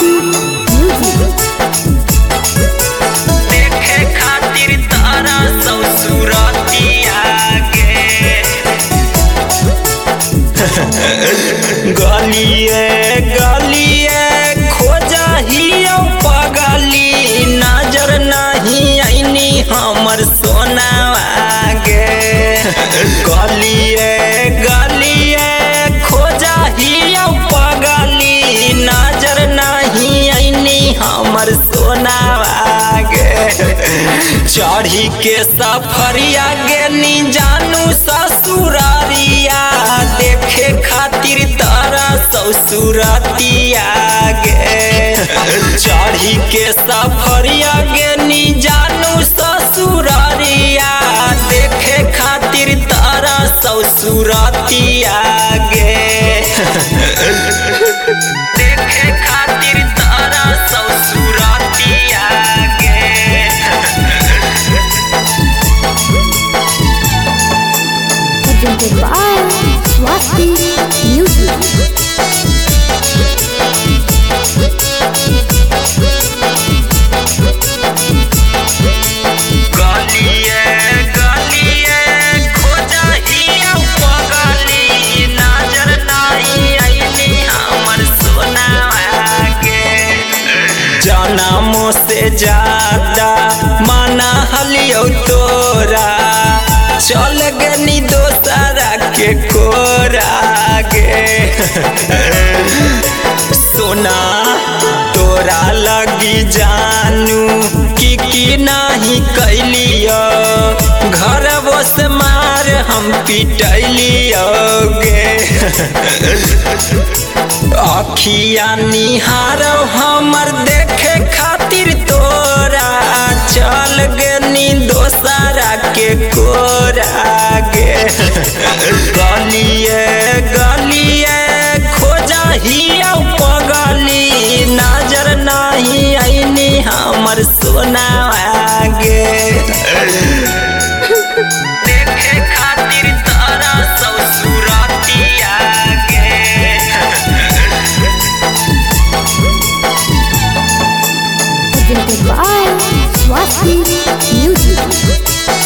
Swati music. देखे खातिर तारा ससुरातिया गे गलिए गलिए खोजहियो पगली नजर नहीं आईनी हमर सोनावा गे गलिए गलिए खोजहियो पगली नजर नहीं आईनी हमर सोनावा गे चढ़ी के सफरिया गेनी जानू ससुरारिया देखे खातिर तारा ससुरातिया गे चढ़ी के सफरिया गेनी जानू ससुरारिया देखे खातिर तारा ससुरातिया गे देखे खातिर तारा ससुरातिया गे presented by स्वाति म्यूजिक। गलिए गलिए खोजहिया पगली नजर नहीं आईनी हमर सोनावा गे जनमों से ज्यादा माना हलियो तोरा चल गनी दोसरा के कोरा गे सोना तोरा लगी जानू की नहीं कैलियो घर बस मार हम पिटलियो गे अखिया निहारो हमर देखे खातिर तोरा चल गनी दोसरा के कोरा गे गलिए गलिए खोजहिया पगली नजर नहीं आईनी हमर सोनावा गे देखे खातिर तारा ससुरातिया गे presented by स्वाति म्यूजिक।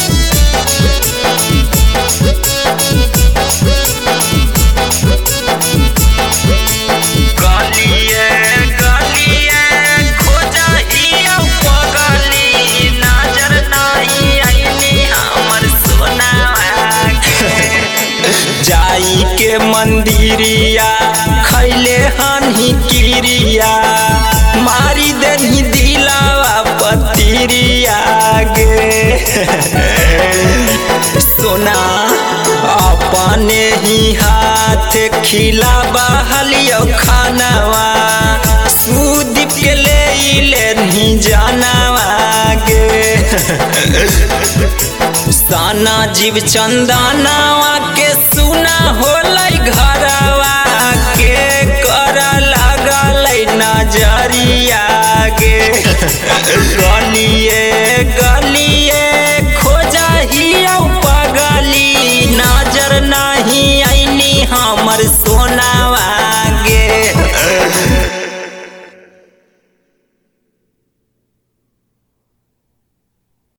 गलिए गलिए खोजहिया पगली नजर नहीं आईनी हमर सोनावा गे जाई के मंदिरिया खैले हनी किरिया मारी देनी दिलावा पतिरिया गे सोना अपने ही हाथ खिला बहलियो खानावा सूदीप के ले नहीं जानावा गे साना जीव चंदनावा के सुना होलै घरवा के कर लागल नजरिया गे गलिए गली